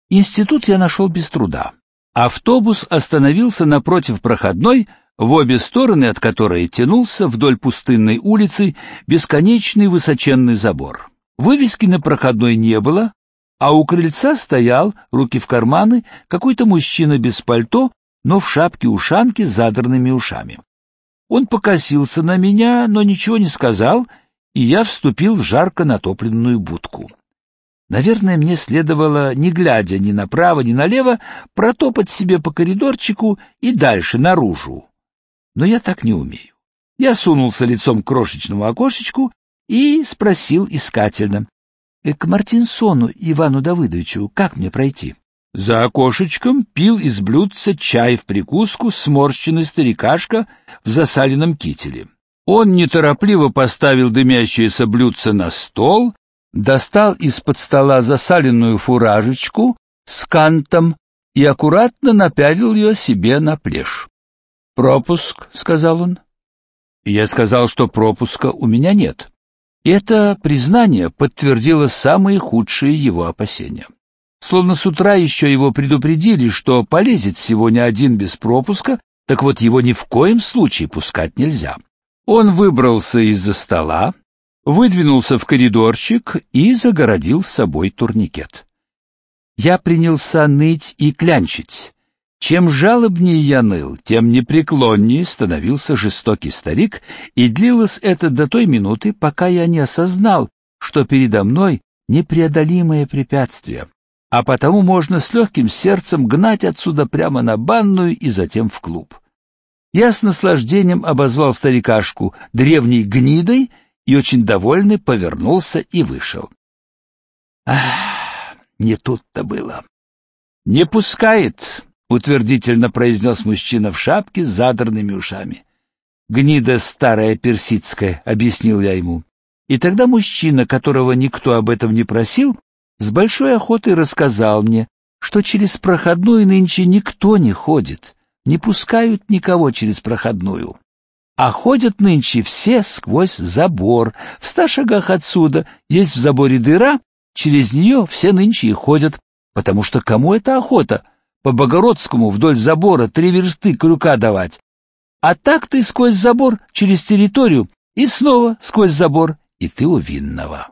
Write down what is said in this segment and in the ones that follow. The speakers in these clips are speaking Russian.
Институт я нашел без труда. Автобус остановился напротив проходной, в обе стороны от которой тянулся вдоль пустынной улицы бесконечный высоченный забор. Вывески на проходной не было, а у крыльца стоял, руки в карманы, какой-то мужчина без пальто, но в шапке-ушанке с задранными ушами. Он покосился на меня, но ничего не сказал, и я вступил в жарко натопленную будку. Наверное, мне следовало, не глядя ни направо, ни налево, протопать себе по коридорчику и дальше, наружу. Но я так не умею. Я сунулся лицом к крошечному окошечку и спросил искательно: «К Мартинсону Ивану Давыдовичу как мне пройти?» За окошечком пил из блюдца чай в прикуску сморщенный старикашка в засаленном кителе. Он неторопливо поставил дымящееся блюдце на стол, достал из-под стола засаленную фуражечку с кантом и аккуратно напялил ее себе на плешь. «Пропуск», — сказал он. Я сказал, что пропуска у меня нет. Это признание подтвердило самые худшие его опасения. Словно с утра еще его предупредили, что полезет сегодня один без пропуска, так вот его ни в коем случае пускать нельзя. Он выбрался из-за стола, выдвинулся в коридорчик и загородил с собой турникет. Я принялся ныть и клянчить. Чем жалобнее я ныл, тем непреклоннее становился жестокий старик, и длилось это до той минуты, пока я не осознал, что передо мной непреодолимое препятствие, а потому можно с легким сердцем гнать отсюда прямо на банную и затем в клуб. Я с наслаждением обозвал старикашку древней гнидой и, очень довольный, повернулся и вышел. Не тут-то было. «Не пускает», — утвердительно произнес мужчина в шапке с задранными ушами. «Гнида старая персидская», — объяснил я ему. И тогда мужчина, которого никто об этом не просил, с большой охотой рассказал мне, что через проходную нынче никто не ходит, не пускают никого через проходную. А ходят нынче все сквозь забор. В 100 шагах отсюда есть в заборе дыра, через нее все нынче и ходят, потому что кому это охота по Богородскому вдоль забора 3 версты крюка давать? А так ты сквозь забор через территорию и снова сквозь забор, и ты у винного.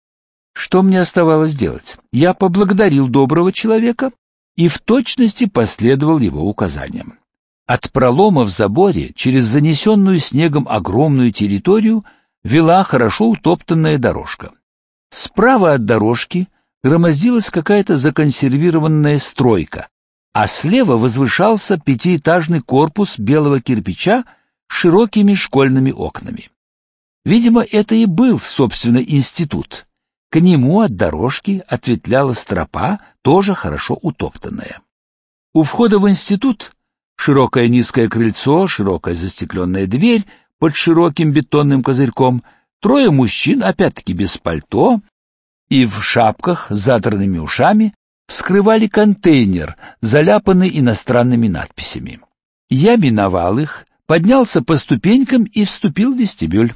Что мне оставалось делать? Я поблагодарил доброго человека и в точности последовал его указаниям. От пролома в заборе через занесенную снегом огромную территорию вела хорошо утоптанная дорожка. Справа от дорожки громоздилась какая-то законсервированная стройка, а слева возвышался 5-этажный корпус белого кирпича с широкими школьными окнами. Видимо, это и был, собственно, институт. К нему от дорожки ответвлялась тропа, тоже хорошо утоптанная. У входа в институт широкое низкое крыльцо, широкая застекленная дверь под широким бетонным козырьком, 3 мужчин, опять-таки без пальто и в шапках с задранными ушами, вскрывали контейнер, заляпанный иностранными надписями. Я миновал их, поднялся по ступенькам и вступил в вестибюль.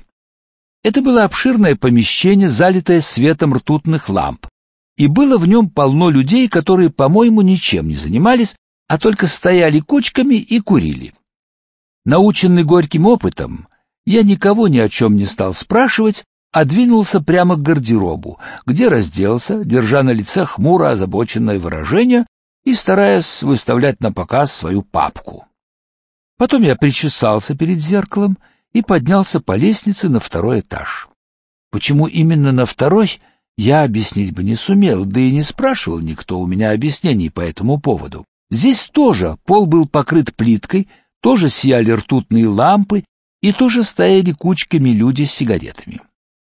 Это было обширное помещение, залитое светом ртутных ламп, и было в нем полно людей, которые, по-моему, ничем не занимались, а только стояли кучками и курили. Наученный горьким опытом, я никого ни о чем не стал спрашивать, а двинулся прямо к гардеробу, где разделся, держа на лице хмуро озабоченное выражение и стараясь выставлять на показ свою папку. Потом я причесался перед зеркалом и поднялся по лестнице на 2-й этаж. Почему именно на 2-й, я объяснить бы не сумел, да и не спрашивал никто у меня объяснений по этому поводу. Здесь тоже пол был покрыт плиткой, тоже сияли ртутные лампы и тоже стояли кучками люди с сигаретами.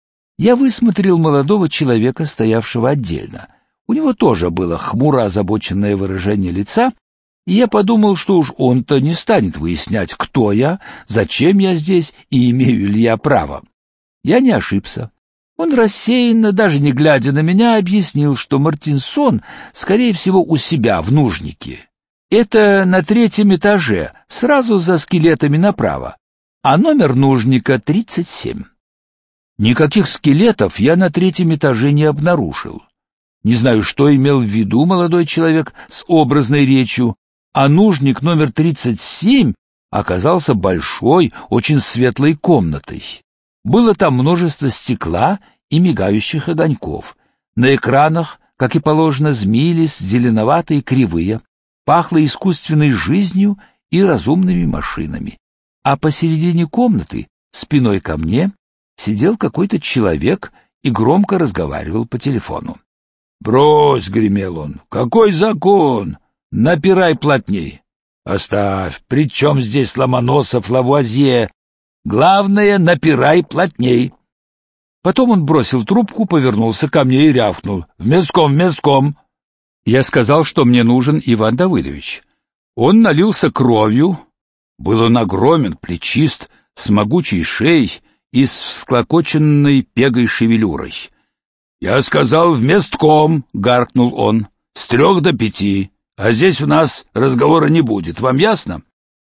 Я высмотрел молодого человека, стоявшего отдельно. У него тоже было хмуро озабоченное выражение лица, и я подумал, что уж он-то не станет выяснять, кто я, зачем я здесь и имею ли я право. Я не ошибся. Он рассеянно, даже не глядя на меня, объяснил, что Мартинсон, скорее всего, у себя в нужнике. Это на 3-м этаже, сразу за скелетами направо, а номер нужника 37. Никаких скелетов я на 3-м этаже не обнаружил. Не знаю, что имел в виду молодой человек с образной речью, а нужник номер 37 оказался большой, очень светлой комнатой. Было там множество стекла и мигающих огоньков. На экранах, как и положено, змеились зеленоватые кривые, пахло искусственной жизнью и разумными машинами. А посередине комнаты, спиной ко мне, сидел какой-то человек и громко разговаривал по телефону. «Брось!» — гремел он. «Какой закон? Напирай плотней!» «Оставь! При чем здесь Ломоносов, Лавуазье? Главное, напирай плотней!» Потом он бросил трубку, повернулся ко мне и рявкнул. «В местком, в местком!» Я сказал, что мне нужен Иван Давыдович. Он налился кровью. Был он огромен, плечист, с могучей шеей и с всклокоченной пегой шевелюрой. «Я сказал, в местком!» — гаркнул он. «С 3 до 5. А здесь у нас разговора не будет. Вам ясно?»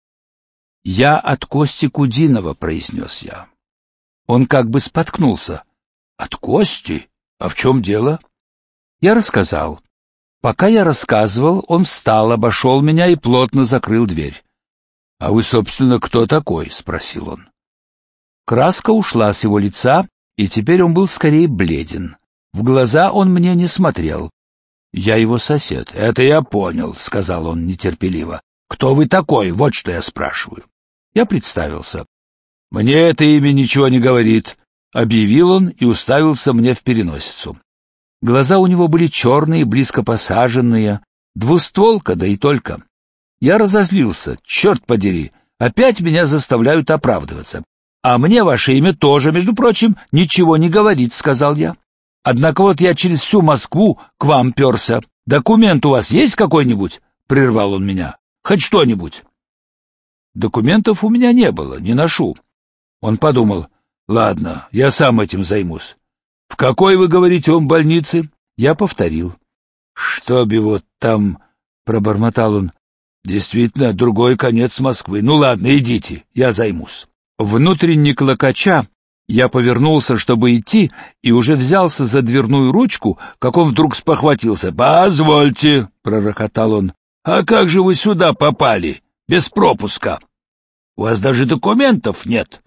«Я от Кости Кудинова», — произнес я. Он как бы споткнулся. «От Кости? А в чем дело?» Я рассказал. Пока я рассказывал, он встал, обошел меня и плотно закрыл дверь. «А вы, собственно, кто такой?» — спросил он. Краска ушла с его лица, и теперь он был скорее бледен. В глаза он мне не смотрел. «Я его сосед». «Это я понял», — сказал он нетерпеливо. «Кто вы такой? Вот что я спрашиваю». Я представился. «Мне это имя ничего не говорит», — объявил он и уставился мне в переносицу. Глаза у него были черные, близко посаженные, двустволка, да и только. Я разозлился. «Черт подери, опять меня заставляют оправдываться. А мне ваше имя тоже, между прочим, ничего не говорит», — сказал я. «Однако вот я через всю Москву к вам перся. Документ у вас есть какой-нибудь?» — прервал он меня. «Хоть что-нибудь». Документов у меня не было, не ношу. Он подумал: «Ладно, я сам этим займусь». «В какой, вы говорите, он больнице?» Я повторил. «Чтоб его там...» — пробормотал он. «Действительно, другой конец Москвы. Ну ладно, идите, я займусь». Внутренне клокоча, я повернулся, чтобы идти, и уже взялся за дверную ручку, как он вдруг спохватился. «Позвольте», — пророкотал он, — «а как же вы сюда попали? Без пропуска. У вас даже документов нет».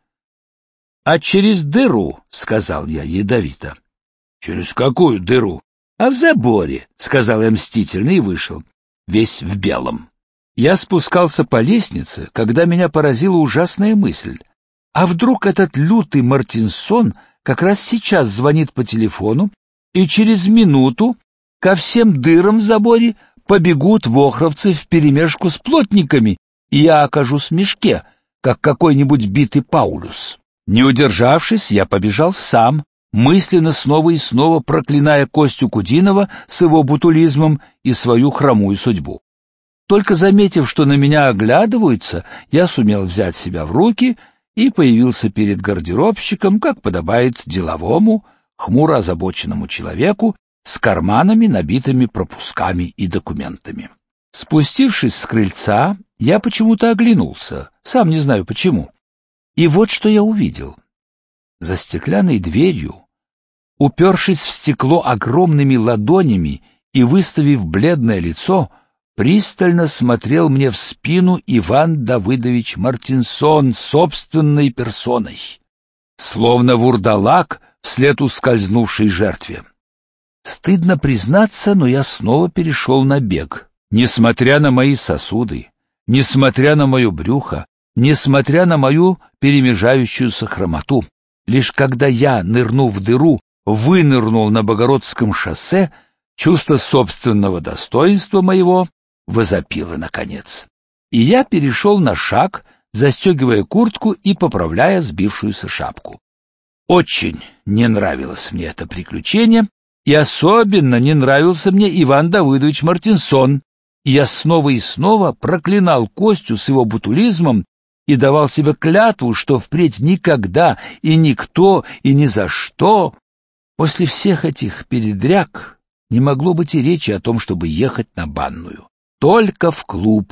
«А через дыру», — сказал я ядовито. «Через какую дыру?» «А в заборе», — сказал я мстительно и вышел, весь в белом. Я спускался по лестнице, когда меня поразила ужасная мысль. А вдруг этот лютый Мартинсон как раз сейчас звонит по телефону, и через минуту ко всем дырам в заборе побегут вохровцы вперемешку с плотниками, и я окажусь в мешке, как какой-нибудь битый Паулюс. Не удержавшись, я побежал сам, мысленно снова и снова проклиная Костю Кудинова с его бутулизмом и свою хромую судьбу. Только заметив, что на меня оглядываются, я сумел взять себя в руки и появился перед гардеробщиком, как подобает деловому, хмуро озабоченному человеку, с карманами, набитыми пропусками и документами. Спустившись с крыльца, я почему-то оглянулся, сам не знаю почему. И вот что я увидел. За стеклянной дверью, упершись в стекло огромными ладонями и выставив бледное лицо, пристально смотрел мне в спину Иван Давыдович Мартинсон собственной персоной, словно вурдалак вслед ускользнувшей жертве. Стыдно признаться, но я снова перешел на бег. Несмотря на мои сосуды, несмотря на мое брюхо, несмотря на мою перемежающуюся хромоту, лишь когда я, нырнув в дыру, вынырнул на Богородском шоссе, чувство собственного достоинства моего возопило наконец. И я перешел на шаг, застегивая куртку и поправляя сбившуюся шапку. Очень не нравилось мне это приключение, и особенно не нравился мне Иван Давыдович Мартинсон, и я снова и снова проклинал Костю с его бутулизмом и давал себе клятву, что впредь никогда и никто и ни за что после всех этих передряг не могло быть и речи о том, чтобы ехать на банную. Только в клуб,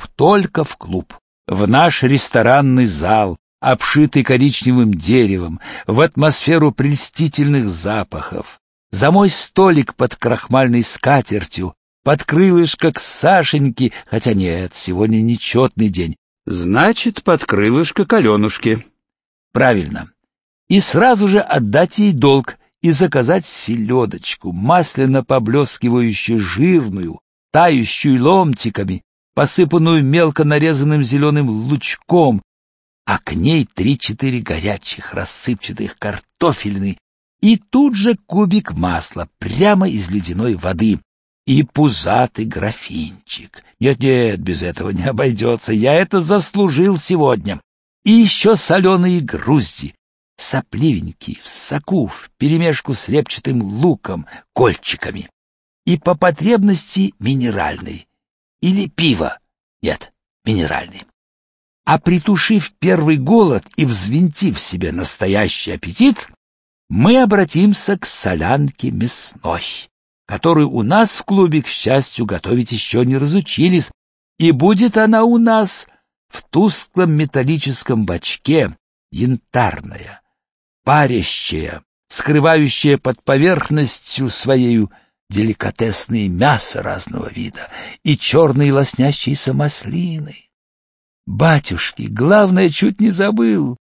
в наш ресторанный зал, обшитый коричневым деревом, в атмосферу прельстительных запахов, за мой столик под крахмальной скатертью, под крылышко к Сашеньке, хотя нет, сегодня нечетный день. Значит, под крылышко к Аленушке. Правильно. И сразу же отдать ей долг и заказать селедочку, масляно поблескивающую, жирную, тающую ломтиками, посыпанную мелко нарезанным зеленым лучком, а к ней 3-4 горячих рассыпчатых картофельных, и тут же кубик масла прямо из ледяной воды и пузатый графинчик. Нет-нет, без этого не обойдется, я это заслужил сегодня. И еще соленые грузди, сопливенькие, в соку, вперемешку с репчатым луком, кольчиками. И по потребности минеральный. Или пиво. Нет, минеральный. А притушив первый голод и взвинтив себе настоящий аппетит, мы обратимся к солянке мясной, которую у нас в клубе, к счастью, готовить еще не разучились, и будет она у нас в тусклом металлическом бачке, янтарная, парящая, скрывающая под поверхностью своею деликатесные мясо разного вида и черные лоснящиеся маслины. Батюшки, главное, чуть не забыл.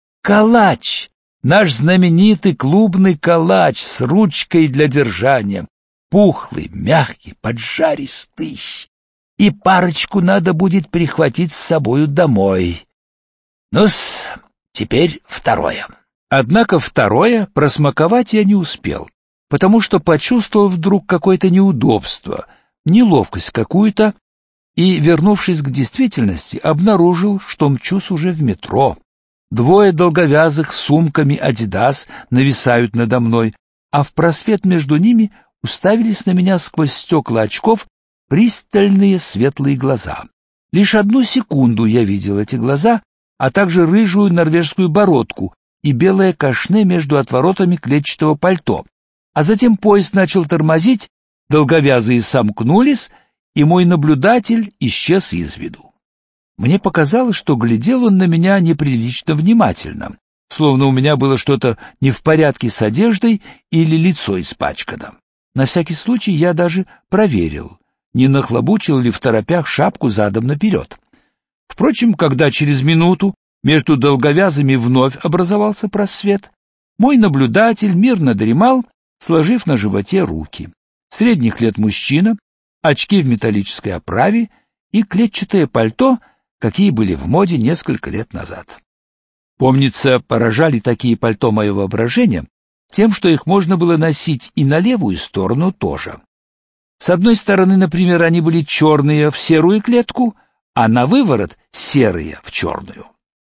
Калач, наш знаменитый клубный калач с ручкой для держания, пухлый, мягкий, поджаристый. И парочку надо будет прихватить с собою домой. Ну-с, теперь второе. Однако второе просмаковать я не успел, потому что почувствовал вдруг какое-то неудобство, неловкость какую-то, и, вернувшись к действительности, обнаружил, что мчусь уже в метро. Двое долговязых с сумками «Адидас» нависают надо мной, а в просвет между ними уставились на меня сквозь стекла очков пристальные светлые глаза. Лишь одну секунду я видел эти глаза, а также рыжую норвежскую бородку и белое кашне между отворотами клетчатого пальто. А затем поезд начал тормозить, долговязые сомкнулись, и мой наблюдатель исчез из виду. Мне показалось, что глядел он на меня неприлично внимательно, словно у меня было что-то не в порядке с одеждой или лицо испачкано. На всякий случай я даже проверил, не нахлобучил ли второпях шапку задом наперед. Впрочем, когда через минуту между долговязыми вновь образовался просвет, мой наблюдатель мирно дремал, сложив на животе руки. Средних лет мужчина, очки в металлической оправе и клетчатое пальто, какие были в моде несколько лет назад. Помнится, поражали такие пальто мое воображение тем, что их можно было носить и на левую сторону тоже. С одной стороны, например, они были черные в серую клетку, а на выворот серые в черную.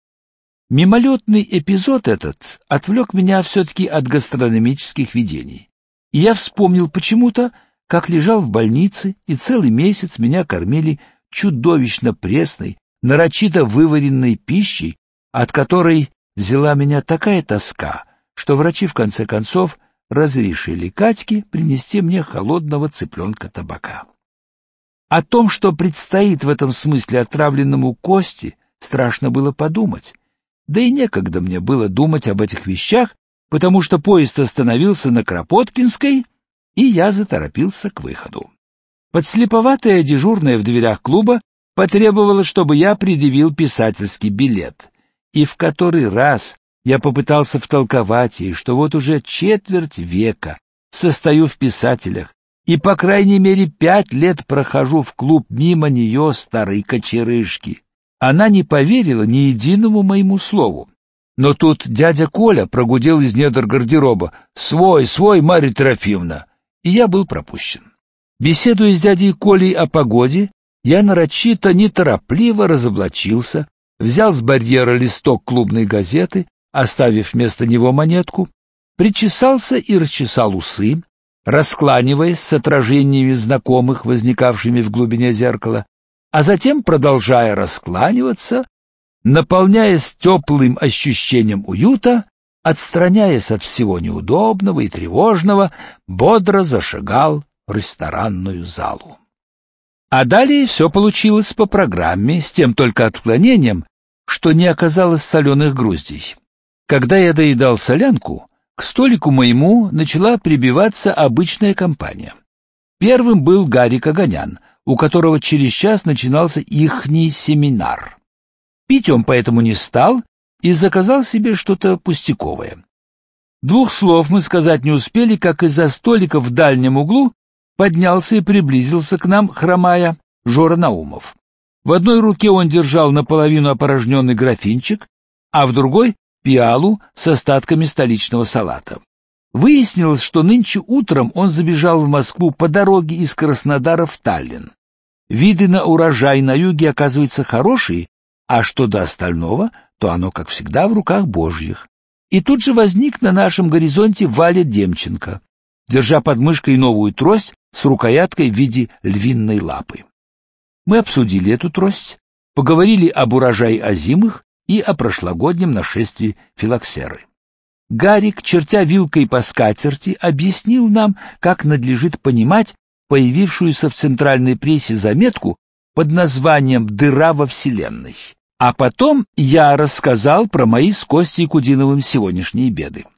Мимолетный эпизод этот отвлек меня все-таки от гастрономических видений, и я вспомнил почему-то, как лежал в больнице, и целый месяц меня кормили чудовищно пресной, нарочито вываренной пищей, от которой взяла меня такая тоска, что врачи в конце концов разрешили Катьке принести мне холодного цыпленка табака. О том, что предстоит в этом смысле отравленному Косте, страшно было подумать, да и некогда мне было думать об этих вещах, потому что поезд остановился на Кропоткинской, и я заторопился к выходу. Подслеповатая дежурная в дверях клуба потребовала, чтобы я предъявил писательский билет, и в который раз я попытался втолковать ей, что вот уже четверть века состою в писателях, и по крайней мере 5 лет прохожу в клуб мимо нее, старой кочерышки. Она не поверила ни единому моему слову. Но тут дядя Коля прогудел из недр гардероба: «Свой, Марья Трофимовна!» И я был пропущен. Беседуя с дядей Колей о погоде, я нарочито неторопливо разоблачился, взял с барьера листок клубной газеты, оставив вместо него монетку, причесался и расчесал усы, раскланиваясь с отражениями знакомых, возникавшими в глубине зеркала, а затем, продолжая раскланиваться, наполняясь теплым ощущением уюта, отстраняясь от всего неудобного и тревожного, бодро зашагал в ресторанную залу. А далее все получилось по программе, с тем только отклонением, что не оказалось соленых груздей. Когда я доедал солянку, К столику моему начала прибиваться обычная компания. Первым был Гарик Оганян, у которого через час начинался ихний семинар. Пить он поэтому не стал и заказал себе что-то пустяковое. 2 слов мы сказать не успели, как из-за столика в дальнем углу поднялся и приблизился к нам, хромая, Жора Наумов. В одной руке он держал наполовину опорожненный графинчик, а в другой — пиалу с остатками столичного салата. Выяснилось, что нынче утром он забежал в Москву по дороге из Краснодара в Таллин. Виды на урожай на юге, оказывается, хорошие, а что до остального, то оно, как всегда, в руках Божьих. И тут же возник на нашем горизонте Валя Демченко, держа под мышкой новую трость с рукояткой в виде львиной лапы. Мы обсудили эту трость, поговорили об урожае озимых и о прошлогоднем нашествии филоксеры. Гарик, чертя вилкой по скатерти, объяснил нам, как надлежит понимать появившуюся в центральной прессе заметку под названием «Дыра во Вселенной». А потом я рассказал про мои с Костей Кудиновым сегодняшние беды.